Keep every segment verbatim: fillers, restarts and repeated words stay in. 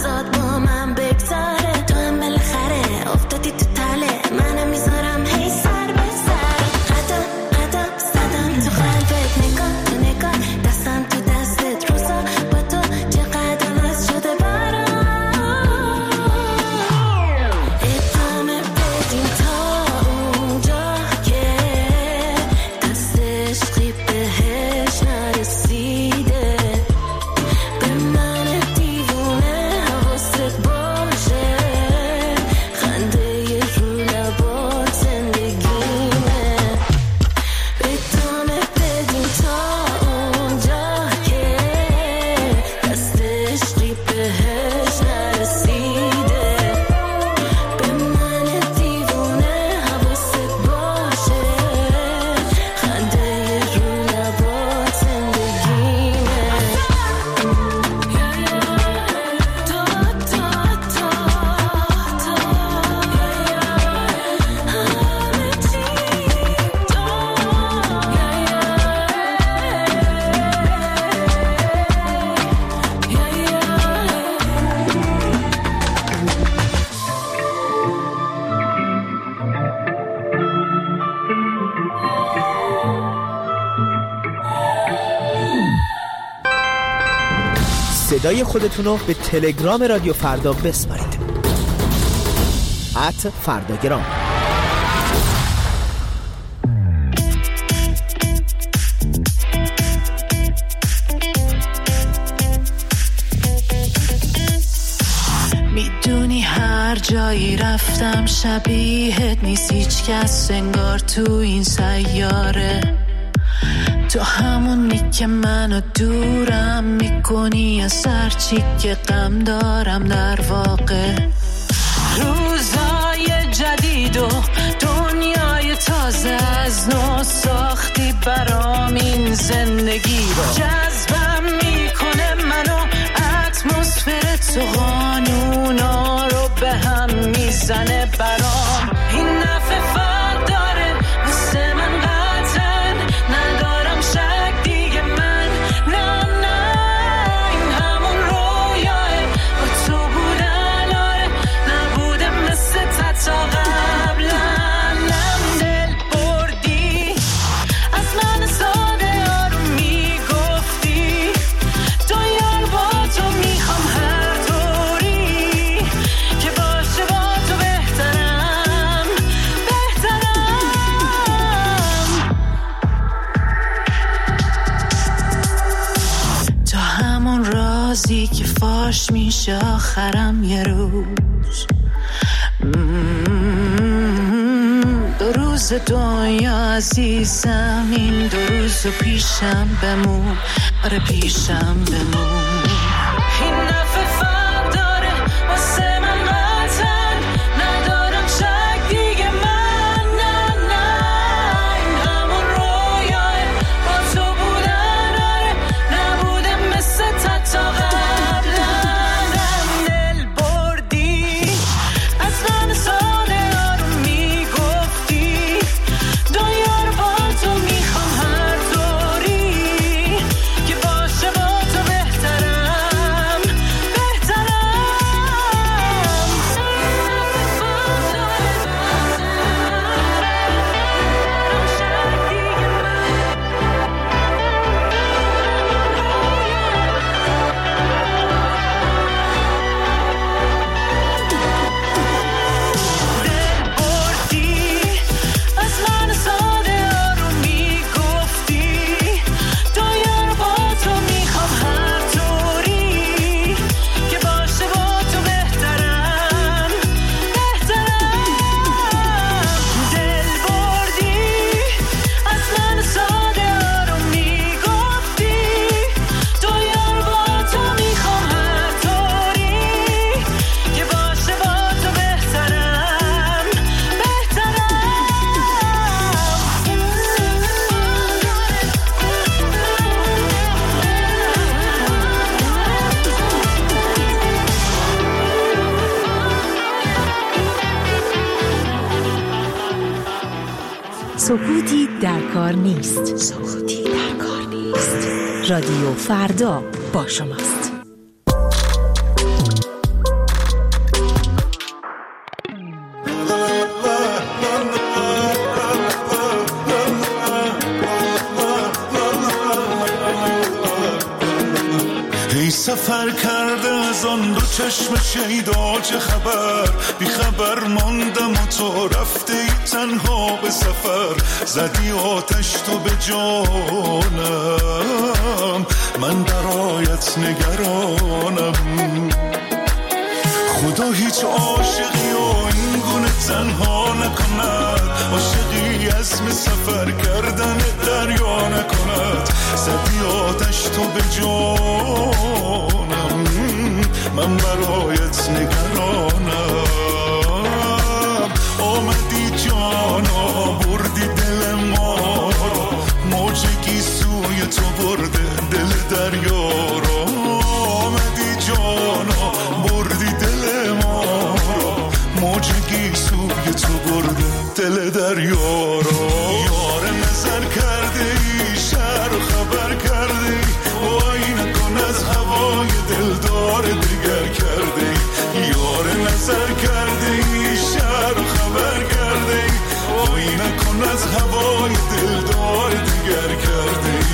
اوضاعت با من بگذاره، تو هم بالاخره افتادی تو تله، منم میذارم هی سر به سر. قدم قدم زدم تو قلبت، نگاه تو نگاه، دستم تو دستت، روزا با تو چقدر عوض شده برام. ادامه بدیم تا اونجا که دست عشقی بهش نرسیده، به من دیوونه حواست باشه، خنده رو لبات زندگیمه. ادامه بدیم تا اونجا که دست عشقی بهش نرسیده، به من دیوونه حواست باشه، خنده رو لبات زندگیمه. تا تا تا تا همه چی صدای خودتون رو به تلگرام رادیو فردا بسپارید. ات فرداگرام. میدونی هر جایی رفتم شبیهت نیست هیچ کس انگار تو این سیاره، تو همونی که منو دورم میکنی از هر چی که غم دارم. در واقع روزای جدید و دنیای تازه از نو ساختی برام این زندگی رو، جذبم میکنه منو اتمسفر تو، قانونا رو به هم میزنه برام. این نفع فرق داره مثل من قطعا، ندارم شک دیگه من، نه نه این همون رویاه با تو بودن، آره نبوده مثل تا قبلا. نم دل بردی از من ساده ها رو میگفتی، تو یار با تو میخوام هر طوری که باشه با تو بهترم بهترم. تو همون رازی که فاش میشه آخرم یه روز، دو روز دنیا عزیزم، این دو روز پیشم بمون، آره پیشم بمون. این نفع فرق داره واسه من قطعا، ندارم شک دیگه من، نه نه این همون رویاه با تو بودن، آره نبوده مثل تا قبلا. نم دل بردی از من ساده ها رو میگفتی، دنیا رو با تو میخوام هر طوری که باشه با تو بهترم بهترم. دل بردی از من ساده ها رو میگفتی، دنیا رو با تو میخوام هر طوری که باشه با تو بهترم بهترم. دل بردی از من ساده ها رو میگفتی، دنیا رو با تو میخوام هر طوری که باشه با تو بهترم بهترم. سکوتی در کار نیست. سکوتی در کار نیست. رادیو فردا با شماست. سفر کرده از آن دو چشم شیدا چه خبر، بی خبر ماندم و تو رفته ای تنها به سفر، زدی آتش تو به جانم، من برایت نگرانم. خدا هیچ عاشقی و این گونه تنها نکند، عاشقی عزم سفر کردن دریا نکند، زدی آتش تو به جانم، من برایت نگرانم. آمدی جانا بردی دل ما رو، موجگی سوی تو برده دل دریا رو. آمدی جانا بردی دل ما رو، موجگی سوی تو برده دل دریا رو. یار نظر کرده ای شهر و خبر کرده ای، وای نکن از هوای دلدار دیگر کرده ای. یار نظر کرده ای شهر و خبر کرده ای، وای نکن از هوای دلدار دیگر کرده ای.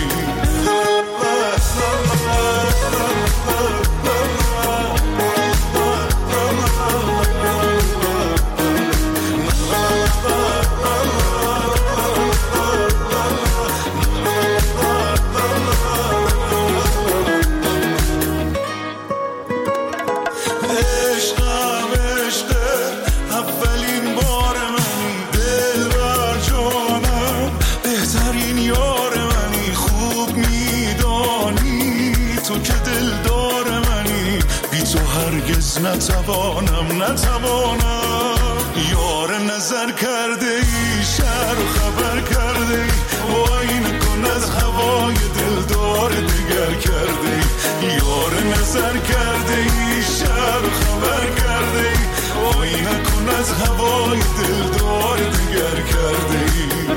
نتوانم نتوانم. یار نظر کرده ای شهر و خبر کرده ای، وای نکن از هوای دلدار دیگر کرده ای. یار نظر کرده ای شهر و خبر کرده ای، وای نکن از هوای دلدار دیگر کرده ای.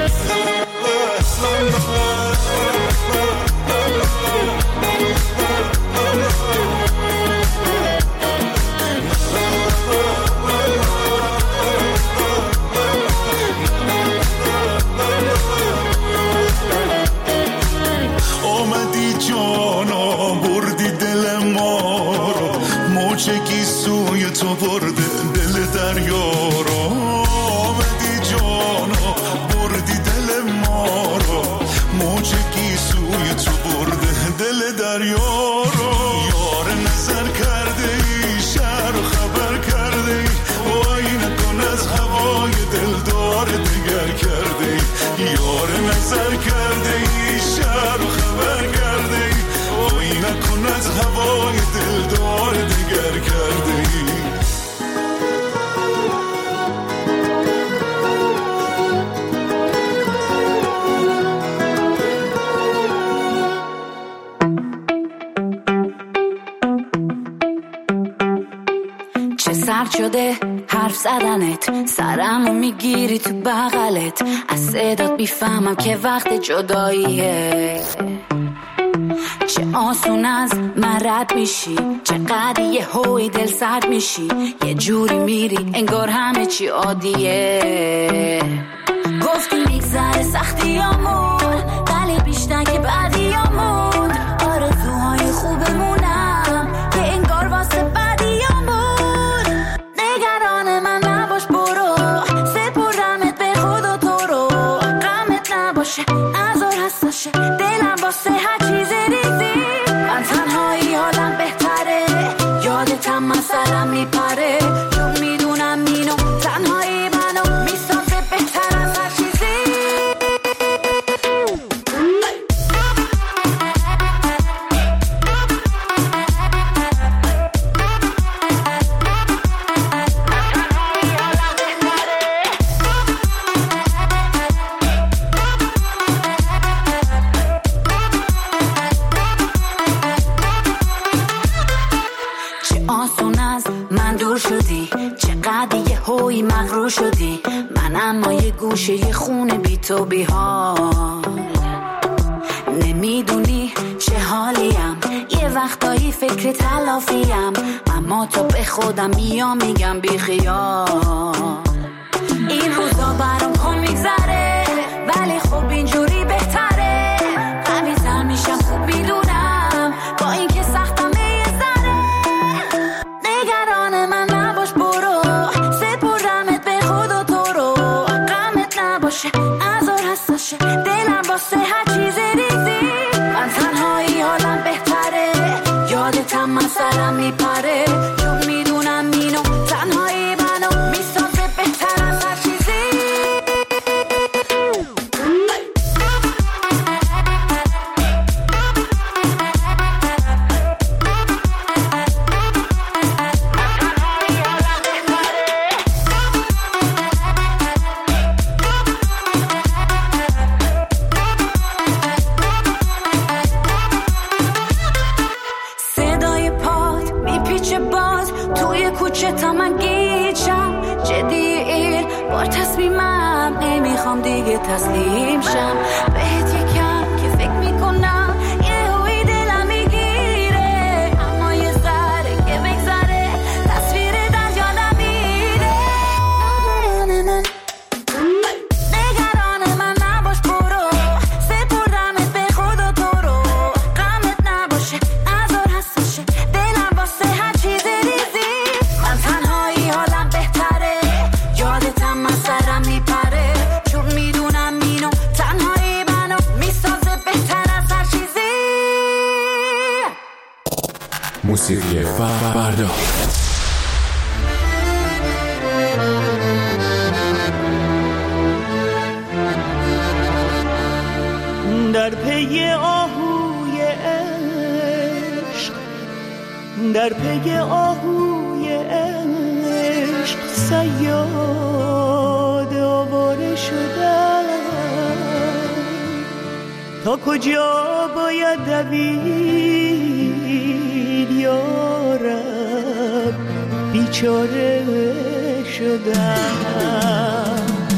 موجگی سوی تو برده دل دریا رو. آمدی جانا بردی دل ما رو، موجگی سوی تو برده دل دریا رو. یار نظر کرده ای شهر و خبر کرده ای، وای نکن از هوای دلدار دیگر کرده ای. یار نظر کرده ای شهر و خبر کرده ای، وای نکن از هوای دلدار دیگر کرده ای. چه سرد شده حرف زدنت، سرمو میگیری تو بغلت، از صدات بیفهمم که وقت جداییه. چه آسون از من رد میشی، چقدر یه هوی دل سرد میشی، یه جوری میری انگار همه چی عادیه. گفتی میگذره سختیامون، ولی بیشتر که بعدیامون، آرزوهای خوبمونم که انگار واسه بعدیامون. نگران من نباش برو، سپردمت به خدا تو رو، غمت نباشه نذار حساشه دلم واسه هر چیز ریزی. من تنهایی حالم بهتره، یادتم من سرم میپره، چون میدونم اینو تنهایی منو میسازه بهتر از هر چیزی. شدی چقدر یه هوی مغرور شدی، من اما یه گوشه یه خونه بی تو بی حال. نمیدونی چه حالیم، یه وقتایی فکر تلافیم، اما تو به خودم میام میگم بی خیال. این روزا برام کن میگذره، ولی خب اینجوری بهتره. قوی تر میشم خوب میدونم، با این که سختم یه یادتم من سرم میپره چون میدونم اینو تنهایی منو میسازه بهتر از هر چیزی. تا من گیجم جدی این بار تصمیمم نمیخوام دیگه تسلیم شم بهت یکم که فکر میکنم یه هوی دلم میگیره اما یه ذره که بگذره تصویر در یادم میره. نگران من نباش برو سپردمت به خدا تو رو غمت نباشه نذار حسشه دلم واسه هر چیز ریزی. تنهایی حالم بهتره یادتم من سرم میپره چون میدونم اینو تنهایی منو میسازه بهتر از هر چیزی. موسیقی فردا در پی آهوی عشق در پی آهوی عشق صیاد آواره شدم تا کجا باید دوید یارب بیچاره شدم.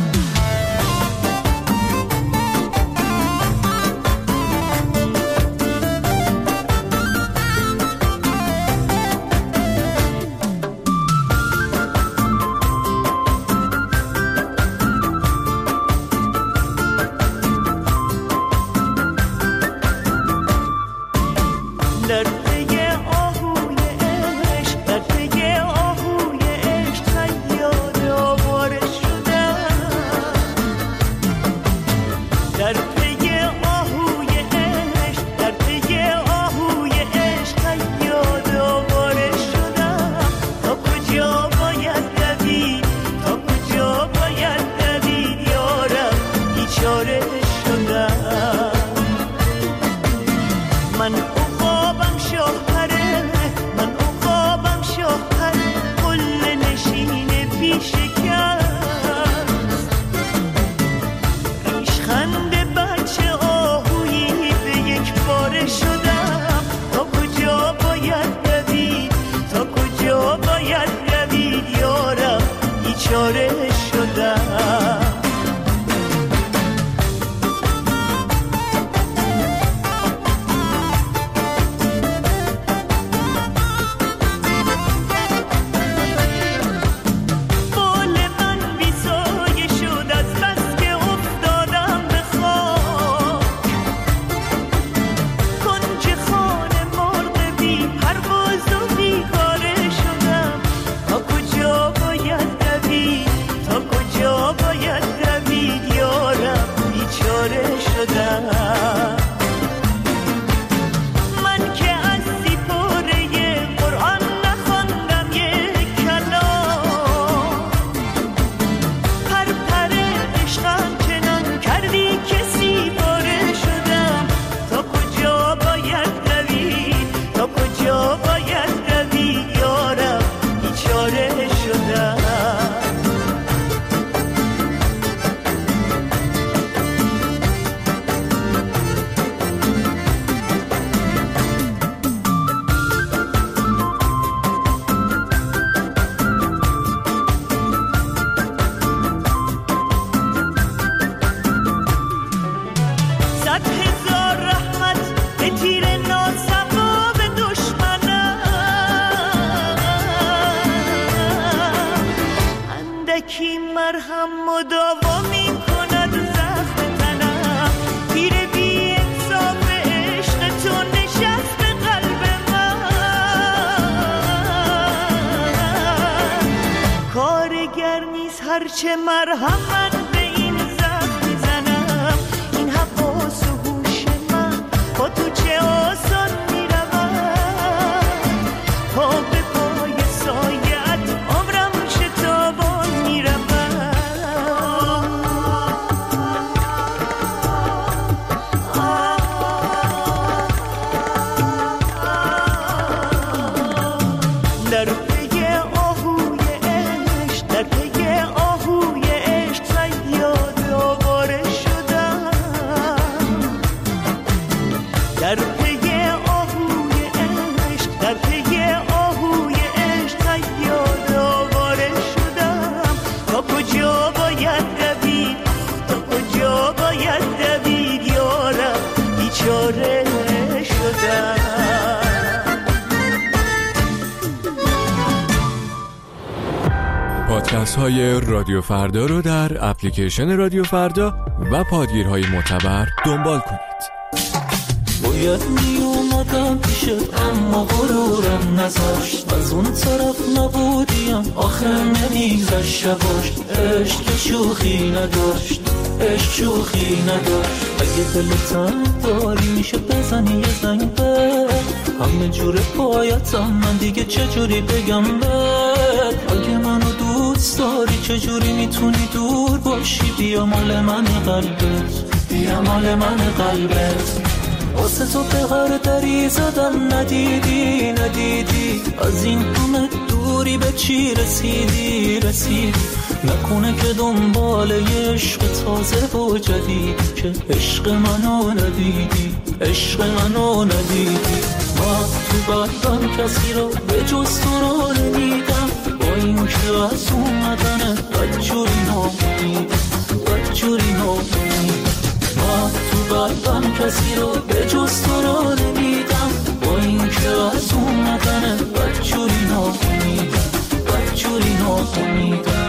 هرچه مرهم من به این زخم میزنم این حواس و هوش من با تو چه آسان میروم پادکست های رادیو فردا رو در اپلیکیشن رادیو فردا و پادگیرهای معتبر دنبال کنید. باید می اومدم پیشت اما غرورم نذاشت، از اون طرف نبودیم آخر نمیگذشت شباش. عشق که شوخی نداشت، عشق شوخی نداشت. اگه دلتم داری میشه بزنی یه زنگ به همه جوره پایتم، من دیگه چجوری بگم بهت. اگه منو دوست داری چجوری میتونی دور باشی؟ بیا مال من قلبت، بیا مال من قلبت. واسه تو به هر دری زدم ندیدی ندیدی، از این همه دوری به چی رسیدی رسیدی. نکنه که دنبال یه عشق تازه و جدید، که عشق منو ندیدی عشق منو ندیدی. من تو قلبم کسی رو به جز تو رو نمیدم، با این که از اومدنه بدجوری نامیدم بدجوری نامیدم. من تو قلبم کسی رو به جز تو رو نمیدم، با این که از اومدنه بدجوری نامیدم بدجوری نامیدم.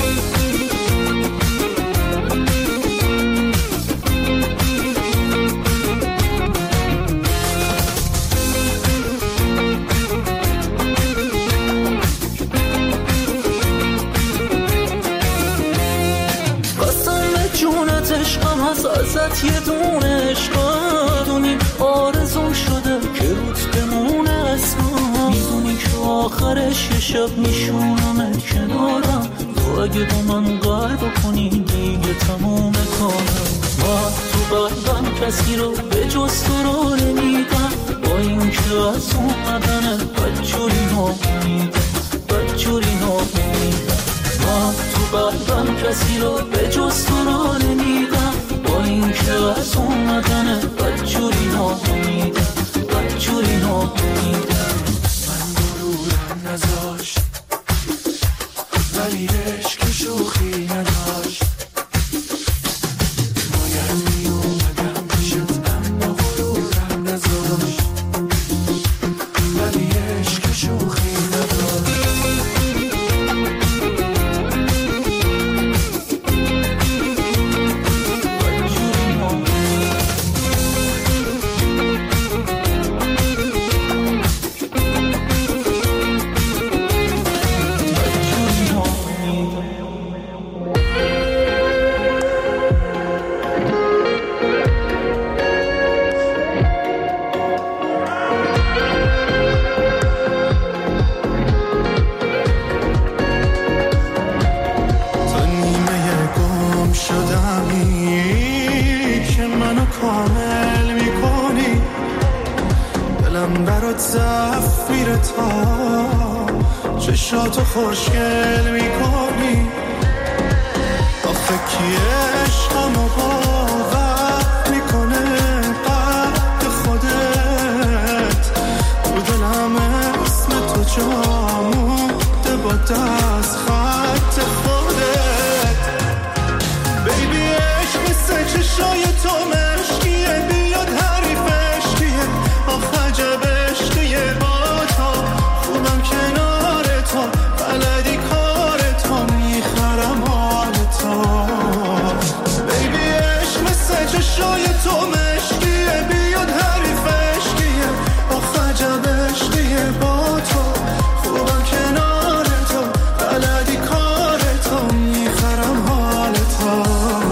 ازت یه دونه عشقا دونی آرزو شده که روت بمونه اسما. میدونی که آخرش یه شب میشونمت کنارم، تو اگه با من قلب کنی دیگه تموم کارم. من تو قلبم کسی رو به جز تو رو نمیدم، با این که از اومدنه بدجوری نامیدم بدجوری نامیدم. من تو قلبم کسی رو به جز تو رو نمیدم، با این که از اومدنه بدجوری نامیدم بدجوری نامیدم. من غرورم نذاشت ولی عشق شوخی نداشت. باید می اومدم پیشت اما غرورم نذاشت ولی عشق شوخی نداشت. چشاتو خوشگل میکنی، آخه کی عشقمو باور میکنه قد خودت. تو دلم اسم تو جا مونده با دست خط خودت. بیبی عشق مثل چشای تو مشکیه، بیاد حریف عشقیه آخه عجب عشقیه. با تو خوبم کنار تو، بلدی کار تو، میخرم حال تو. بیبی عشق مثل چشای تو مشکیه، بیاد حریف عشقیه آخه عجب عشقیه. با تو خوبم کنار تو، بلدی کار تو، میخرم حال تو.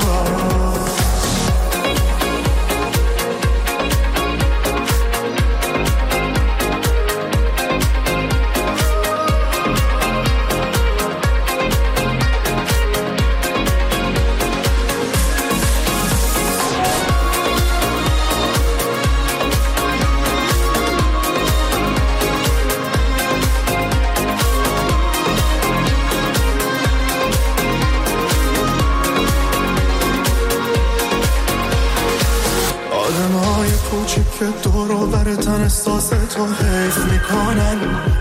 که دور و برتن احساس تو حیف میکنن.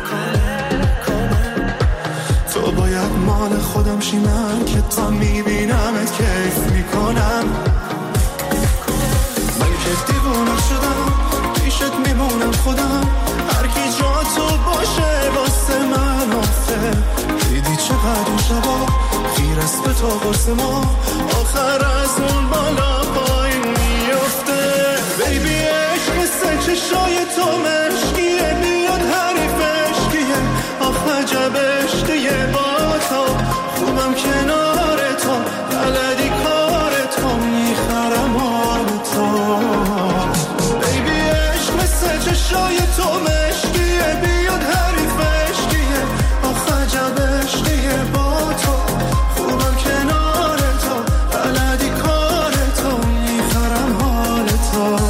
تو باید مال خودم شی، من که تا میبینمت کیف میکنم. من که دیوونه شدم پیشت میمونم خودم، هر کی جا تو باشه واسه من آفه. دیدی چقدر تا قرص ما آخر از اون بالا پایین میفته. بیبی عشق مثل چشای تو مشکیه، بیاد حریفش کیه، آخ عجب عشقیه با تو، خوبم کنار تو، بلدی کار تو، میخرم حال تو. بیبی عشق مثل چشای تو مشکیه، بیاد حریفش کیه، آخ عجب عشقیه با تو، خوبم کنار تو، بلدی کار تو، میخرم حال تو.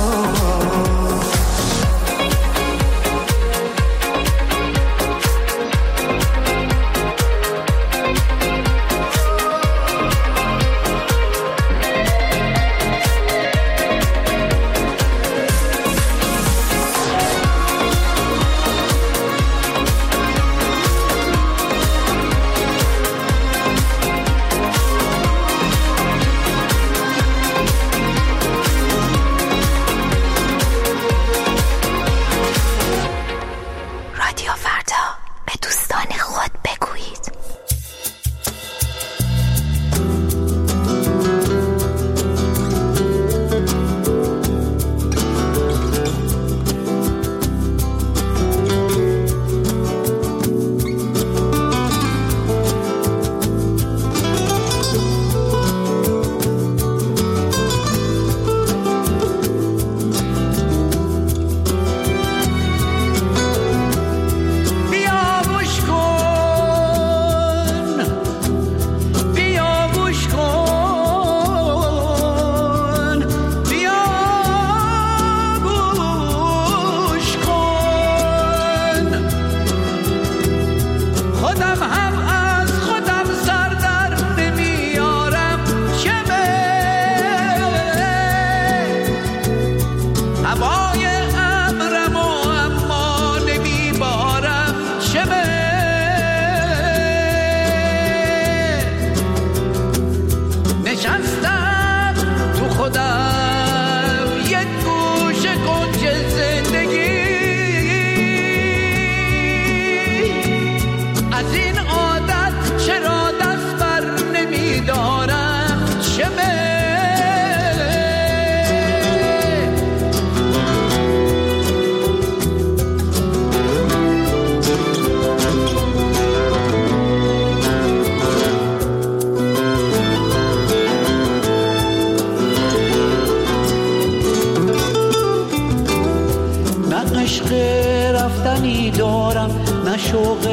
شوق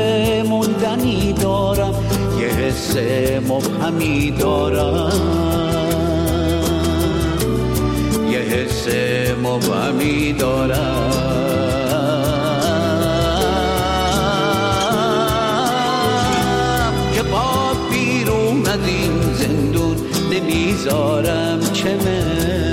موندنی دارم، یه حس مبهمی دارم، یه حس مبهمی دارم که با بیرون از این زندون نمیذارم چمه.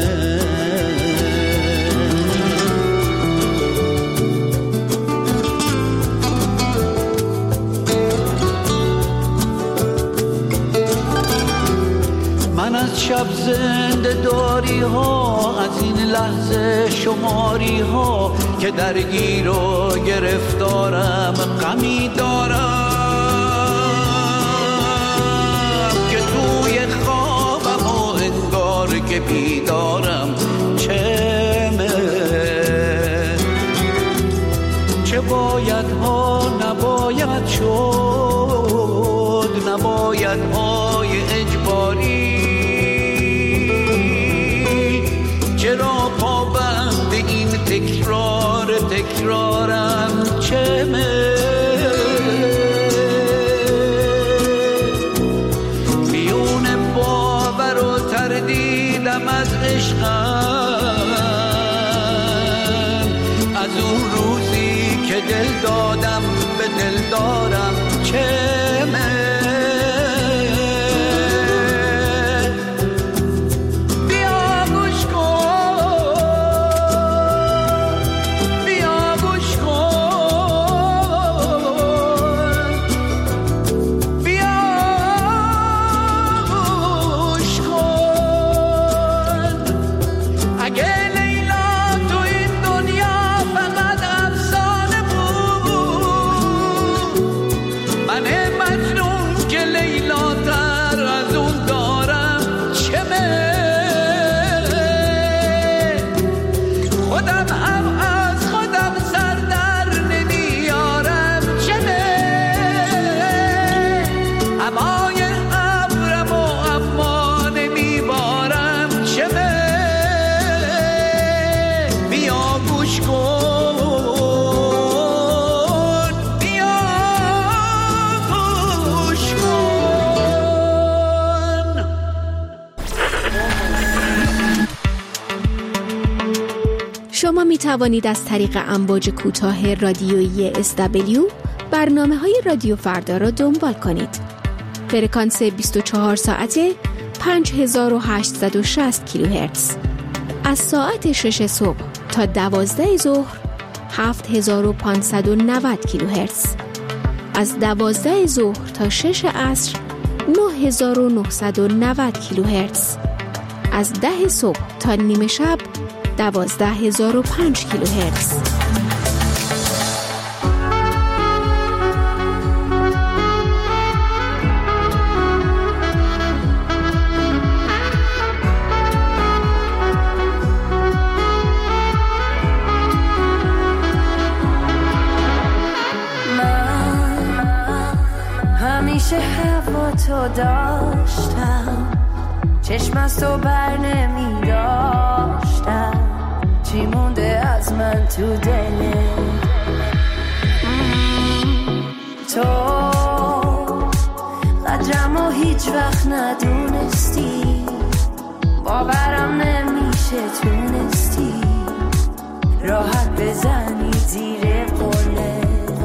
من از شب زنده داری ها، از این لحظه شماری ها که درگیر و گرفتارم، غمی دارم که توی خوابم و انگار که بیدارم چمه. چه باید ها نباید شد، نباید های اجباری، چرا پابند این تکرار تکرارم چمه. میون باور و تردیدم از عشقم، از اون روزی که دل دادم به دل دارم چمه. شما می توانید از طریق امواج کوتاه رادیویی اس دبلیو برنامه‌های رادیو فردا را دنبال کنید. فرکانس بیست و چهار ساعته پنج هزار و هشتصد و شصت کیلوهرتز. از ساعت شش صبح تا دوازده ظهر هفت هزار و پانصد و نود کیلوهرتز. از دوازده ظهر تا شش عصر نه هزار و نهصد و نود کیلوهرتز. از ده صبح تا نیمه شب دوازده هزار و پنج کیلوهرتز. همیشه هوا تو داشتم، چشم از تو بر نمی داشتم، چی مونده از من تو دلت؟ تو قدرم و هیچ وقت ندونستی، باورم نمیشه تونستی راحت بزنی زیر قله.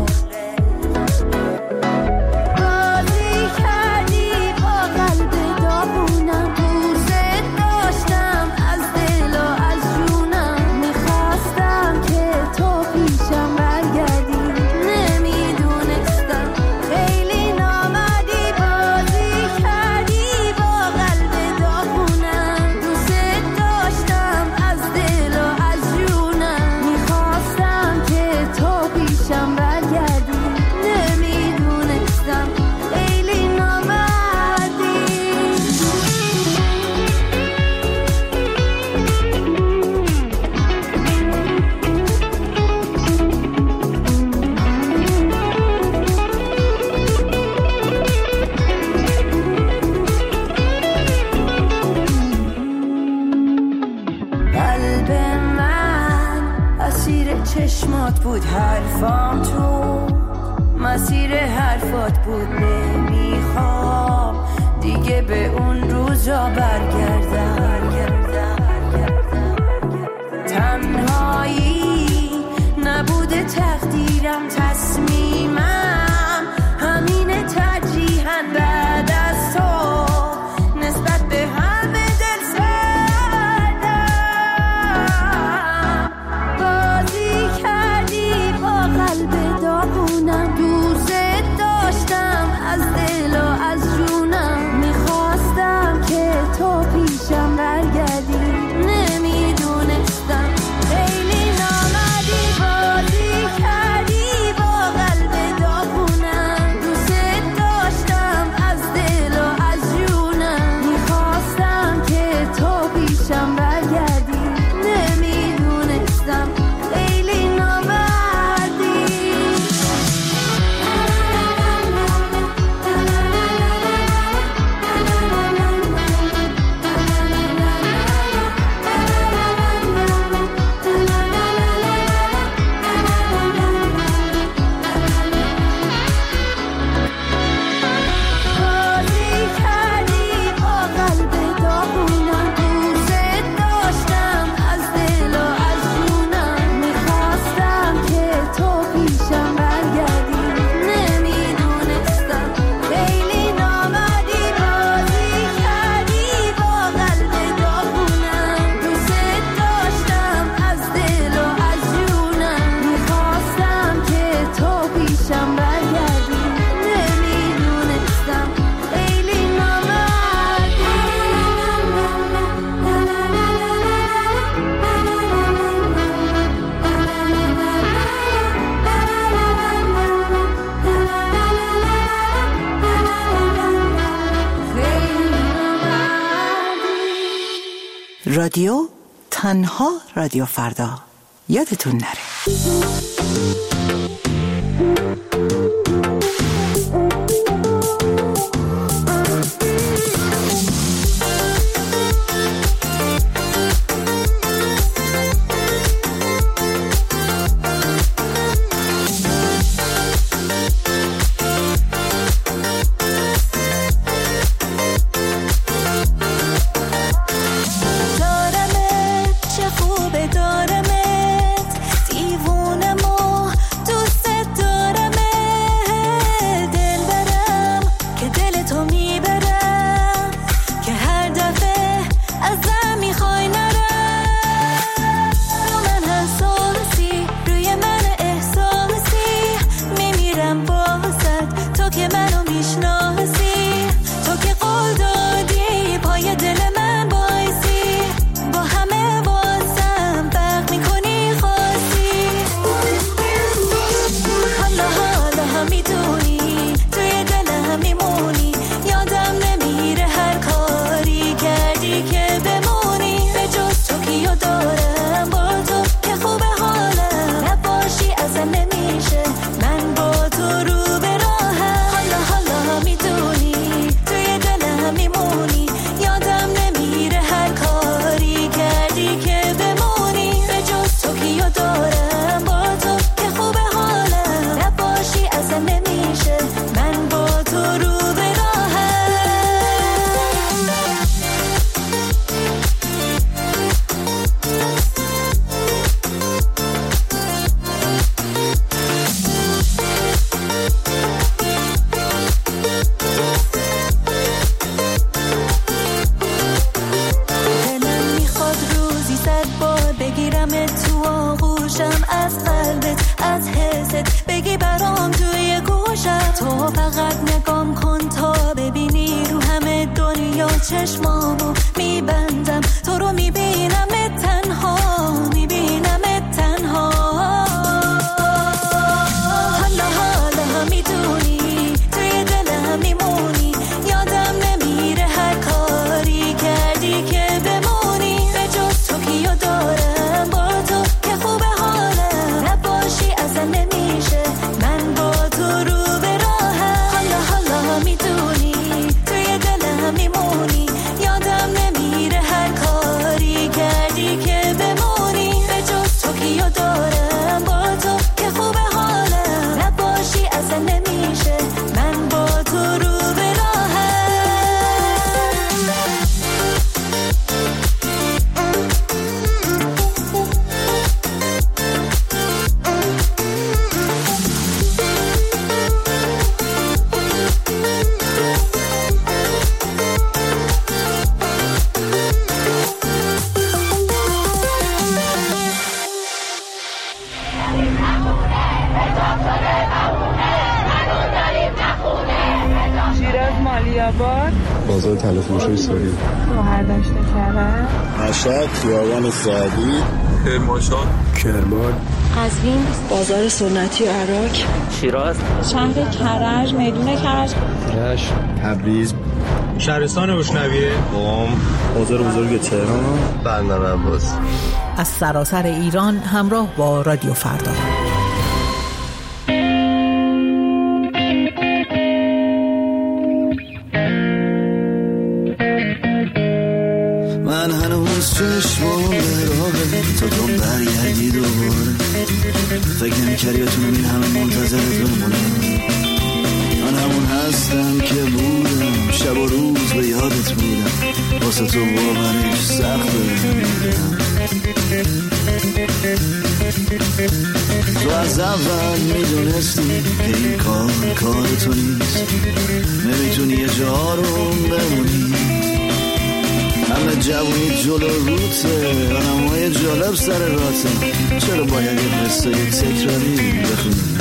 چشمات بود حرفام، تو مسیر حرفات بود، نمیخوام دیگه به اون روزا برگردم. تنهایی نبوده تقدیرم، تصمیمم همینه ترجیحاً بعد از تو نسبت به همه دل سردم. بازی کردی با قلب داغونم، دوست داشتم از دل و از جونم، میخواستم که تو پیشم برگردی، نمیدونستم خیلی نامردی. بازی کردی با قلب داغونم، دوست داشتم از دل و از جونم، میخواستم که تو پیشم برگردی، نمیدونستم خیلی نامردی. بازی کردی با قلب داغونم، دوست داشتم از دل و از جونم، میخواستم که تو پیشم برگردی، نمیدونستم خیلی نامردی. بازی کردی با قلب داغونم، دوست داشتم از دل و از جونم، میخواستم که تو پیشم برگردی، نمیدونستم خیلی نامردی. رادیو تنها رادیو فردا، یادتون نره. دارمت چه خوبه دارمت، چشمامو میبندم تو رو میبینم تنها میبینم تنها حالا حالا میدونی توی دلم میمونی یادم نمیره هر کاری کردی که بمونی به جز تو کیو دارم با تو که خوبه حالم نباشی اصلا نمیشه من با تو رو به راهم حالا حالا میدونی توی دلم میمونی یادم نمیره هر کاری کردی که بمونی به جز تو کیو دارم با تو که خوبه حالم نباشی اصلا نمیشه من با تو رو به راهم شیراز مالیاباد بازار تلفروشی ساری گوهر داشته کرد مشهد خیابان سعدی کرمانشاه کرمان قزوین بازار سنتی عراق شیراز شهر کرج میدون کرج رشت تبریز شهرستان روشنویه قم بازار بزرگ تهران بندر عباس از سراسر ایران همراه با رادیو فردا. من هنوز چشمام به راهه تا تو برگردی دوباره فکر نمی‌کردی بتونم این همه منتظرت بمونم من همون هستم که بودم شب و روز به یادت بودم واسه تو باورش سخت بودم تو از اول میدونستی که این کار کار تو نیست نمیتونی یه جا رو بمونی همه جوونی جلو روته آنمای جالب سر راته چرا باید یه قصه یه تکراری بخونی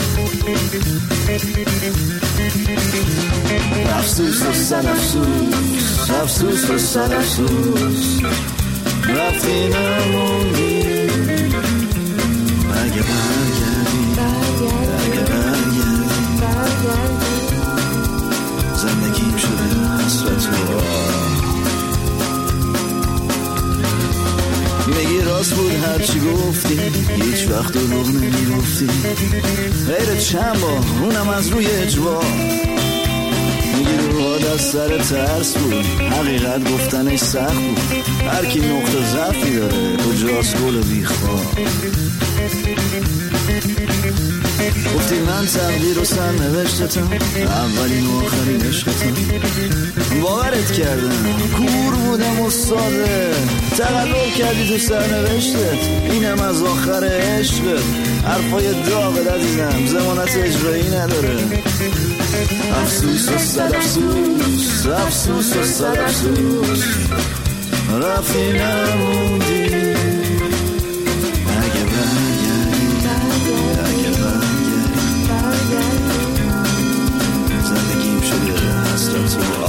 افسوس و سر افسوس افسوس و سر افسوس رفتی نموندی اگه برگردی اگه برگردی زندگیم شده حسرت و میگی راست بود هرچی گفتی هیچ وقت دروغ نمیگفتی غیر چند بار اونم از روی اجبار میگی روحات از سر ترس بود حقیقت گفتنش سخت بود هر کی نقطه ضعفی داره کجاست گل بیخواه گفتی من تقدیر و سر نوشتتم اولین و آخرین عشقتم باورت کردم کور بودم و ساده تقلب کردی تو سر نوشتت اینم از آخر عشقت حرفای داغت عزیزم زمانت اجرایی نداره افسوس و صد افسوس افسوس و صد افسوس رفتی نموندی اگه برگردی اگه برگردی زندگیم شده حسرت و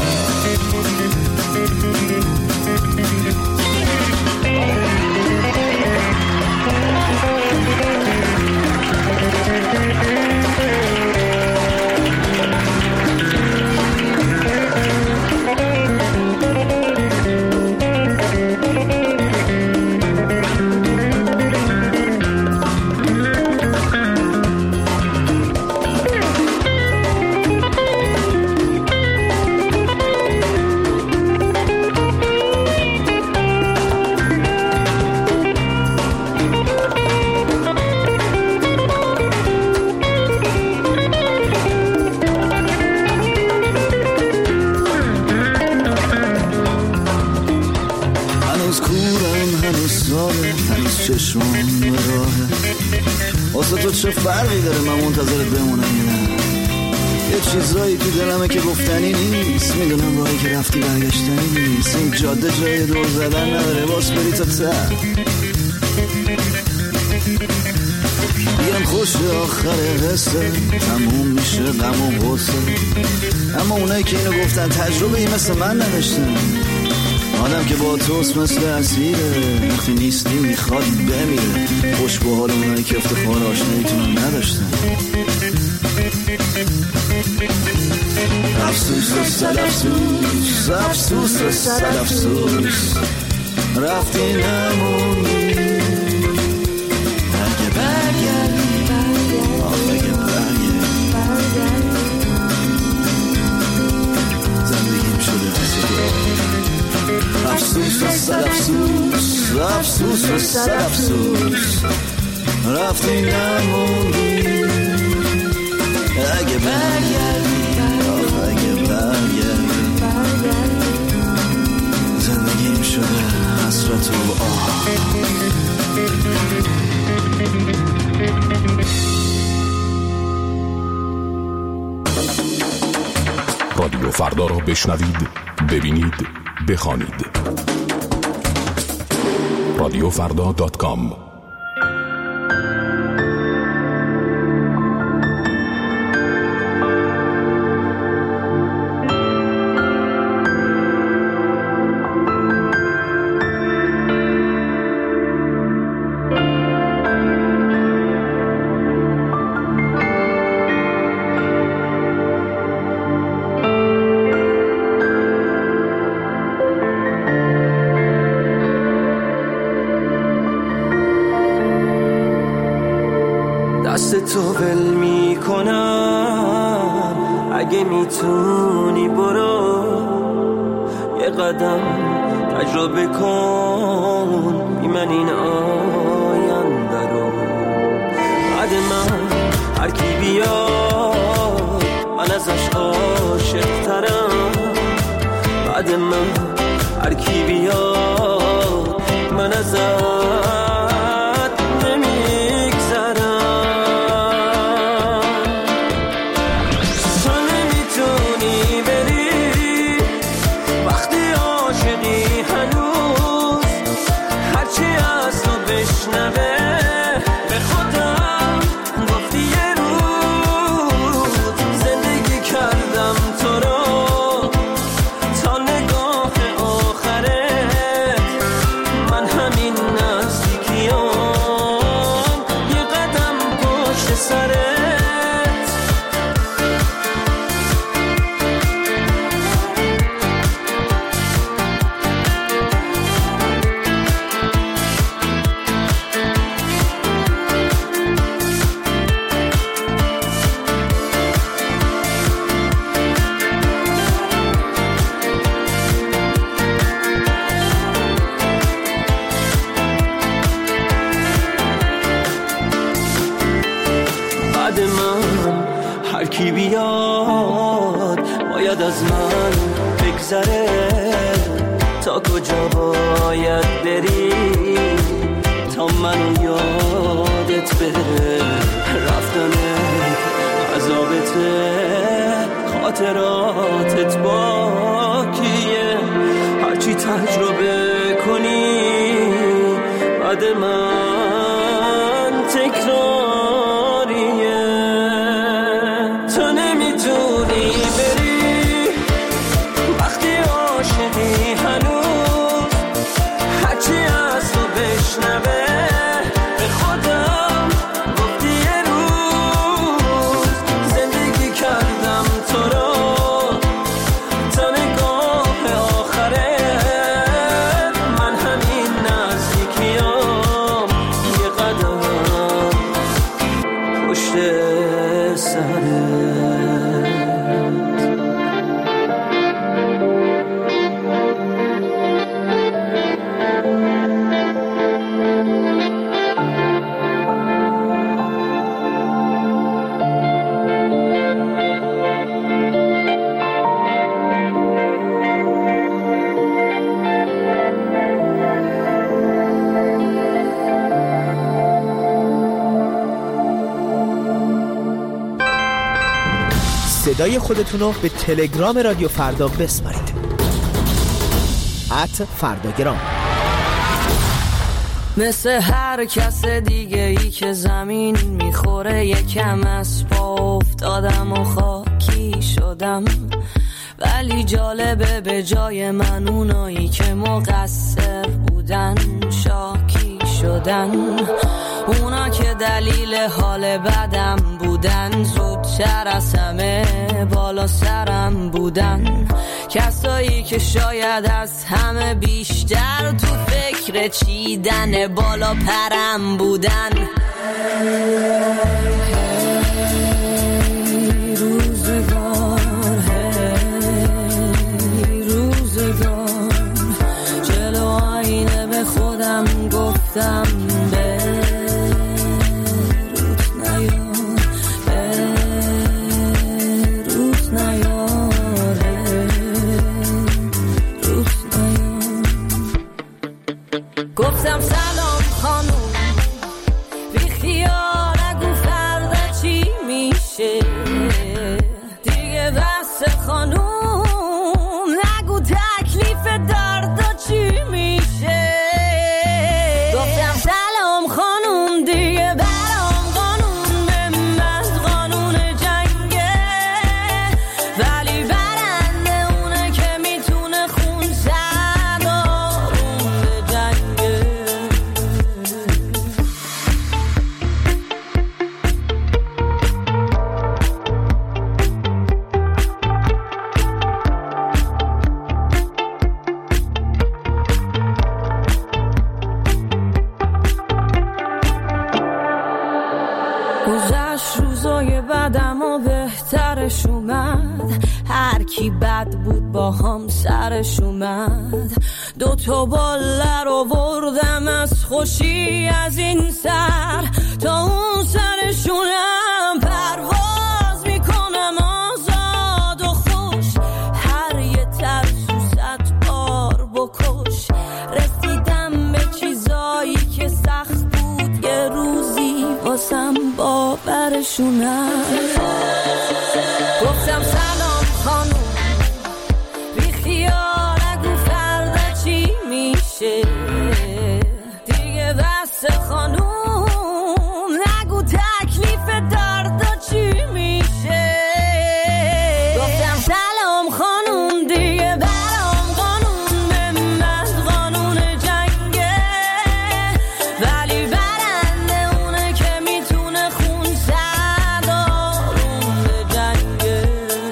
چشمان به راهه واسه تو چه فرقی داره من منتظرت بمونم یا نه یه چیزایی تو دلمه که گفتنی نیست میدونم راهی که رفتی برگشتنی نیست این جاده جای دور زدن نداره باز بری تا ته بگم خوش آخر قصه تموم میشه غم و غصه اما اونایی که اینو گفتن تجربه ای مثل من نداشتن آدم که با توست مثل اسیره، وقتی نیستی میخواد بمیره. خوش به حال اونایی که افتخار آشناییتون نداشتن. افسوس و صد افسوس، افسوس و صد افسوس، رفتی نموندی. اگه برگردی، اگه برگردی، زندگیم شده حسد و افسوس و صد افسوس، افسوس و صد افسوس، رفتی نموندی. اگه برگردی، اگه برگردی، زندگیم شده حسرت و آه. رادیو فردا را بشنوید، ببینید، بخوانید. رادیو فردا دات کام. دست تو ول می کنم، اگه میتونی برو یه قدم تجربه کن بی من این آینده رو. بعد من هر کی بیاد من ازش عاشق ترم. بعد من هر کی بیاد من ازش کی بیاد باید از من بگذره. تا کجا باید بری تا منو یادت بره. رفتنه عذابته، خاطراتت باکیه. هرچی تجربه کنی بعد من تکراریه. تو نمیتونی بری وقتی عاشقی هنوز. هرچی از تو بشنوه به خودم گفتی یه روز زندگی کردم تو رو تا نگاه آخره. من همین نزدیکیام یه قدم پشت سرت. صدای خودتون رو به تلگرام رادیو فردا بسپارید. ات فرداگرام. مثل هر کس دیگه ای که زمین میخوره یکم از پا افتادم و خاکی شدم. ولی جالبه به جای من اونایی که مقصر بودن شاکی شدن. اونا که دلیل حال بدم بودن زودتر از همه بالا سرم بودن. کسایی که شاید از همه بیشتر تو فکر چیدن بالا پرم بودن. روزگار هی روزگار جلو آینه به خودم گفتم به گفتم سلام خانوم بی خیال نگو فردا چی میشه دیگه بس خانوم نگو تکلیف دردا چی میشه. گفتم سلام خانوم دیگه برام قانون به من قانون جنگه ولی برنده اونه که میتونه خون سردارون به جنگه. گذشت روزای بعدم و بهترش اومد. هر کی بد بود با هم سرش اومد. دو تا باله رو بردم از خوشی از این سر تا اون سرشونم پرواز میکنم آزاد و خوش. هر یه ترسو صد بار بکش. رسیدم به چیزایی که سخت بود یه روزی واسم باورشونم. گفتم سلام خانوم بی خیال نگو فردا چی میشه دیگه بس خانوم نگو تکلیف دردا چی میشه. گفتم سلام خانوم دیگه برام قانون به من قانون جنگه ولی برنده اونه که میتونه خون سردارون به جنگه.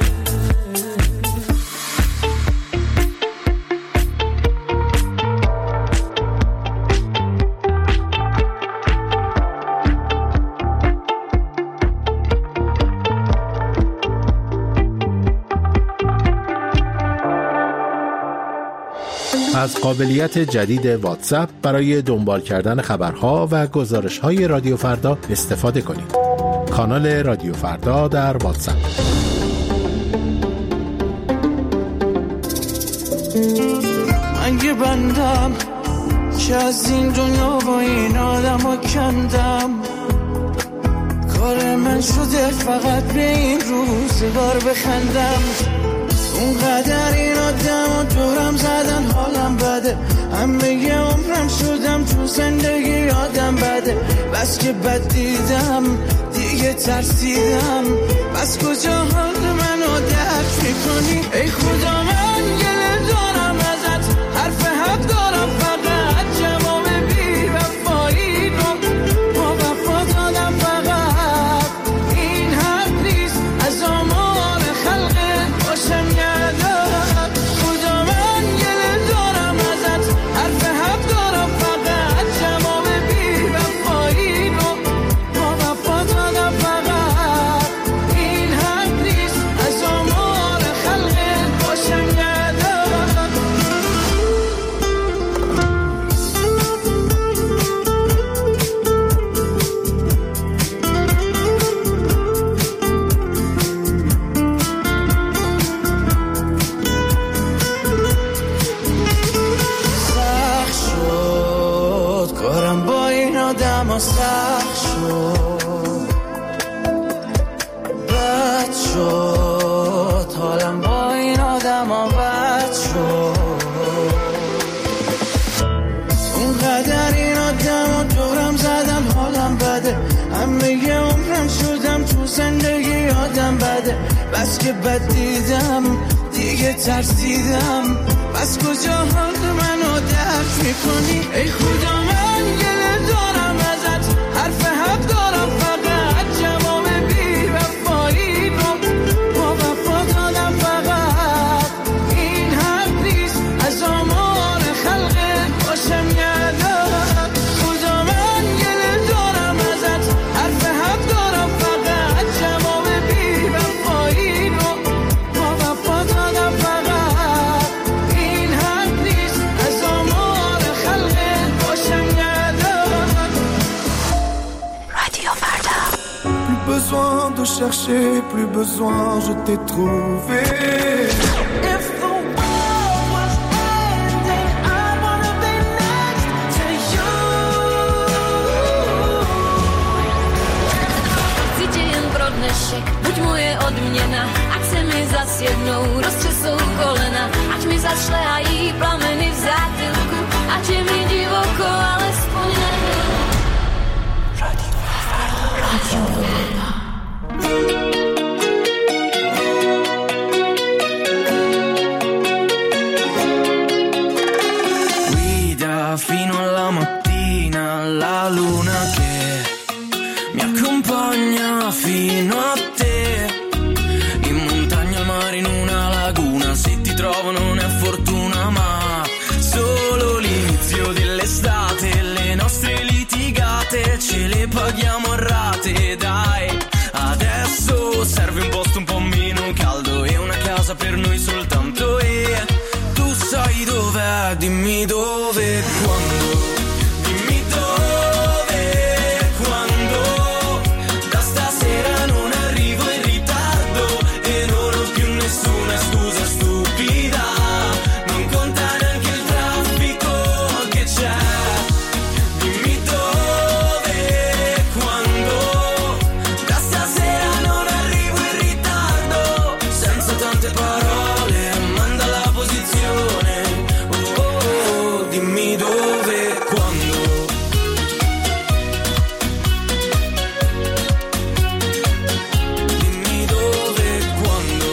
از قابلیت جدید واتساپ برای دنبال کردن خبرها و گزارش‌های رادیو فردا استفاده کنید. کانال رادیو فردا در واتساپ. من یه بندم که از این دنیا با این آدم ها کندم. کار من شده فقط به این روزگار بخندم. اونقدر این آدم و دورم زدن حالم بده. همه یه عمرم شدم تو زندگی آدم بده. بس که بد دیدم دیگه ترسیدم. بس کجا حال منو درک میکنی ای خدا من گله دارم ازت. حرف حق دارم فقط جواب بی وفایی رو با وفا دادم فقط. این حق نیست از آمار خلقت باشم ندارم. خدا من گله دارم ازت. حرف حق دارم فقط جواب بی وفایی رو با وفا دادم فقط. این حق نیست از آمار خلقت باشم ندارم. سخت شد کارم با این آدم ها سخت شد. بد شد حالم با این آدم ها بد شد. اونقدر این آدم ها دورم زدن حالم بده. همه یه عمرم شدم تو زندگی آدم بده. بس که بد دیدم دیگه دیگه ترسیدم بس کجا حال منو درک میکنی ای خدا من گله دارم ازت حرف حق دارم فقط جواب بی وفایی رو با وفا دادم فقط این حق نیست از آمار خلقت باشم ندارم خدا من گله دارم ازت حرف حق دارم فقط جواب بی وفایی رو با وفا دادم فقط این حق نیست از آمار خلقت باشم ندارم رادیو فردا. Plus besoin de chercher, plus besoin, je t'ai trouvé. If the world was ending, I wanna be next to you. Chcíte jen pro dnešek, buď moje odměna. Ať se mi zas jednou roztřesou kolena, ať mi zašlehají plameny v zátylku, ať je mi divoko, alespoň nebyl. Radio Farda. Radio Farda. Guida fino alla mattina la luna che mi accompagna fino a te. In montagna, al mare, in una laguna. Se ti trovo non è fortuna ma solo l'inizio dell'estate. Le nostre litigate ce le paghiamo a rate. Dai, adesso serve un posto un po' meno caldo e una casa per noi soltanto. E tu sai dov'è, dimmi dove, quando. Dimmi dove, quando. Da stasera non arrivo in ritardo e non ho più nessuna scusa stupida. Non conta neanche il traffico che c'è. Dimmi dove, quando. Da stasera non arrivo in ritardo. Senza tante parole, manda la posizione. Oh, oh, oh, dimmi dove, quando. Dimmi dove, quando.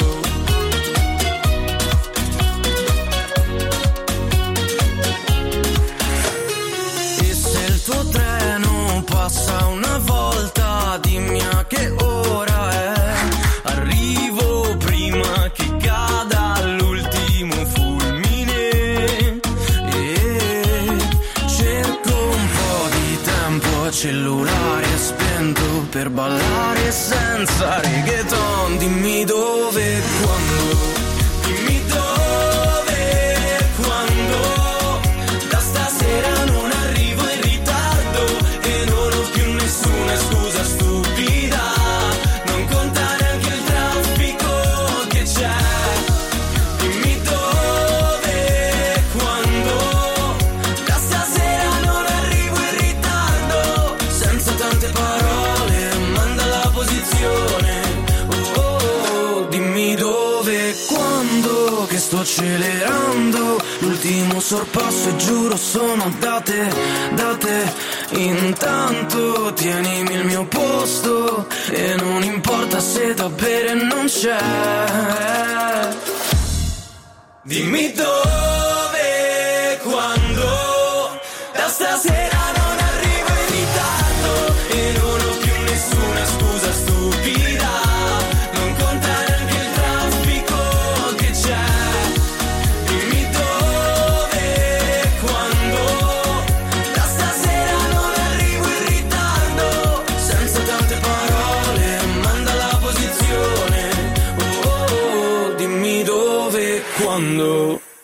E se il tuo treno passa una volta, dimmi a che ora è. Arrivo prima che cada l'ultimo fulmine. E cerco un po' di tempo, cellulare spento per ballare senza reggaeton. Dimmi dove, quando. Dimmi dove, quando. Da stasera non arrivo in ritardo e non ho più nessuna scusa stupida. Non conta neanche il traffico che c'è. Dimmi dove, quando. Da stasera non arrivo in ritardo. Senza tante parole, manda la posizione. Oh, oh, oh, dimmi dove, quando. Che sto accelerando. L'ultimo sorpasso e giuro sono date, date. Intanto tienimi il mio posto e non importa se da bere non c'è. Dimmi dove, quando. Da stasera non arrivo in ritardo e non ho più nessuna scusa stupida. Non conta neanche il traffico che c'è. Dimmi dove, quando. Da stasera non arrivo in ritardo. Senza tante parole, manda la posizione. Oh, oh, oh, dimmi dove, quando.